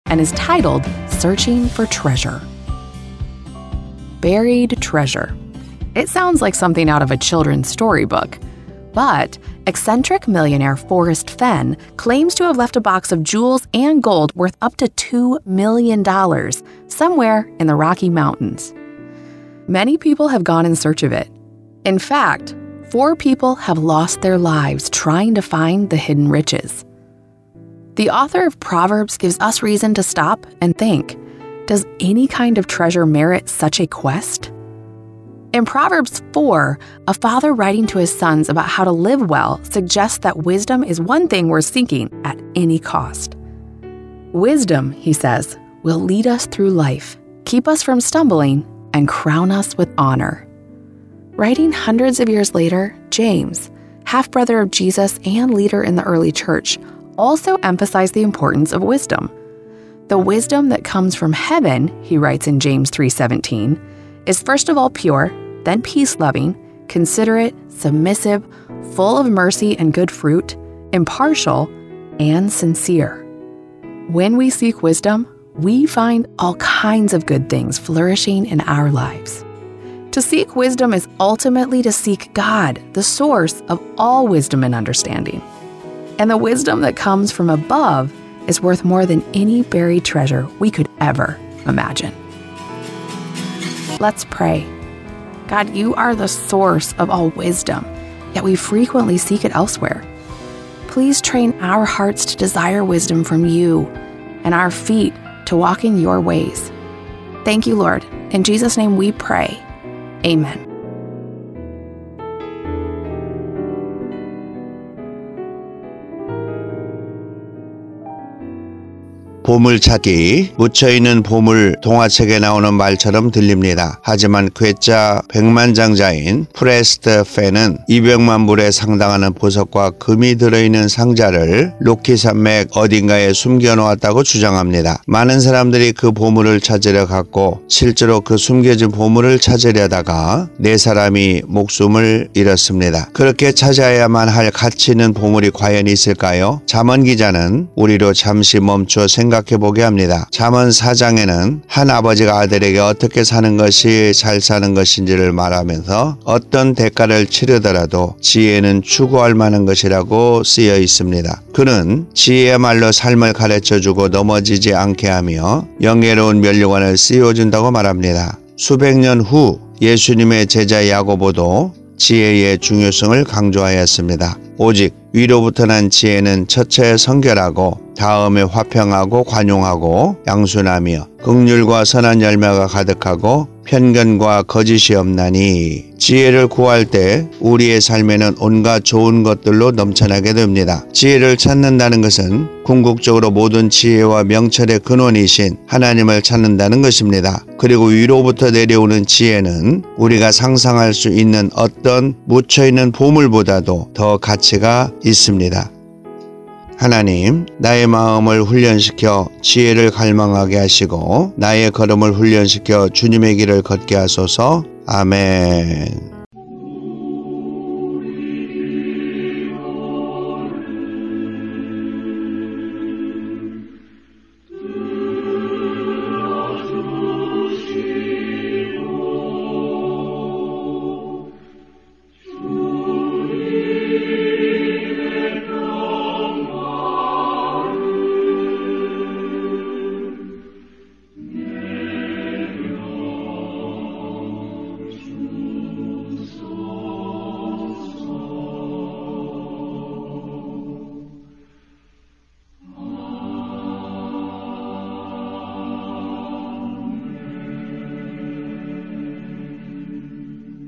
and is titled Searching for Treasure. Buried treasure. It sounds like something out of a children's storybook, but eccentric millionaire Forrest Fenn claims to have left a box of jewels and gold worth up to $2 million somewhere in the Rocky Mountains. Many people have gone in search of it. In fact, 4 people have lost their lives trying to find the hidden riches. The author of Proverbs gives us reason to stop and think, does any kind of treasure merit such a quest? In Proverbs 4, a father writing to his sons about how to live well suggests that wisdom is one thing worth seeking at any cost. Wisdom, he says, will lead us through life, keep us from stumbling, and crown us with honor. Writing hundreds of years later, James, half-brother of Jesus and leader in the early church, also emphasized the importance of wisdom. The wisdom that comes from heaven, he writes in James 3:17, is first of all pure, then peace-loving, considerate, submissive, full of mercy and good fruit, impartial, and sincere. When we seek wisdom, we find all kinds of good things flourishing in our lives. To seek wisdom is ultimately to seek God, the source of all wisdom and understanding. And the wisdom that comes from above is worth more than any buried treasure we could ever imagine. Let's pray. God, you are the source of all wisdom, yet we frequently seek it elsewhere. Please train our hearts to desire wisdom from you and our feet to walk in your ways. Thank you, Lord. In Jesus' name we pray. Amen. 보물찾기, 묻혀있는 보물 동화책에 나오는 말처럼 들립니다. 하지만 괴짜 백만장자인 프레스트 펜은 200만 불에 상당하는 보석과 금이 들어있는 상자를 로키 산맥 어딘가에 숨겨놓았다고 주장합니다. 많은 사람들이 그 보물을 찾으려 갔고 실제로 그 숨겨진 보물을 찾으려다가 4사람이 목숨을 잃었습니다. 그렇게 찾아야만 할 가치 있는 보물이 과연 있을까요? 잠언 기자는 우리로 잠시 멈춰 생각해보게 합니다. 잠언 4장에는 한 아버지가 아들에게 어떻게 사는 것이 잘 사는 것인지를 말하면서 어떤 대가를 치르더라도 지혜는 추구할 만한 것이라고 쓰여 있습니다. 그는 지혜야말로 삶을 가르쳐주고 넘어지지 않게 하며 영예로운 면류관을 씌워준다고 말합니다. 수백 년 후 예수님의 제자 야고보도 지혜의 중요성을 강조하였습니다. 오직 위로부터 난 지혜는 첫째 성결하고 다음에 화평하고 관용하고 양순하며 긍휼과 선한 열매가 가득하고 편견과 거짓이 없나니. 지혜를 구할 때 우리의 삶에는 온갖 좋은 것들로 넘쳐나게 됩니다. 지혜를 찾는다는 것은 궁극적으로 모든 지혜와 명철의 근원이신 하나님을 찾는다는 것입니다. 그리고 위로부터 내려오는 지혜는 우리가 상상할 수 있는 어떤 묻혀있는 보물보다도 더 가치가 있습니다. 하나님, 나의 마음을 훈련시켜 지혜를 갈망하게 하시고 나의 걸음을 훈련시켜 주님의 길을 걷게 하소서. 아멘.